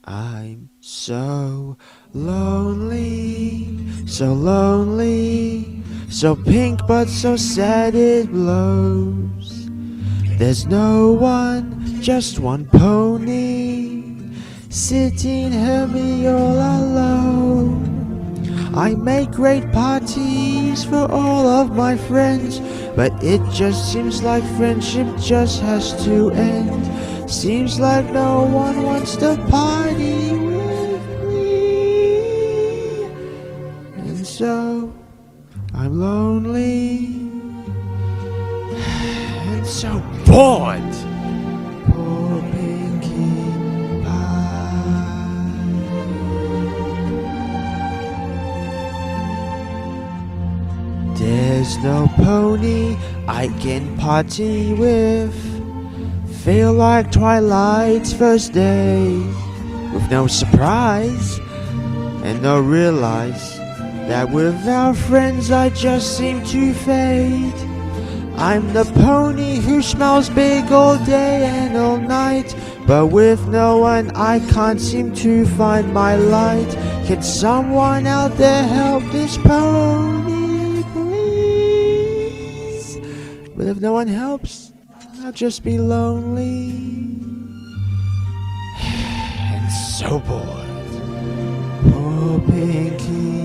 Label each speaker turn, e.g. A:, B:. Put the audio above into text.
A: I'm so lonely, so lonely, so pink but so sad it blows. There's no one, just one pony, sitting heavy all alone. I make great parties for all of my friends, but it just seems like friendship just has to end. Seems like no one wants to party with me, and so I'm lonely and so bored. Poor Pinkie Pie. There's no pony I can party with. Feel like Twilight's first day, with no surprise and no realize that without friends I just seem to fade. I'm the pony who smells big all day and all night, but with no one I can't seem to find my light. Can someone out there help this pony, please? But if no one helps, I'll just be lonely and so bored. Poor Pinkie.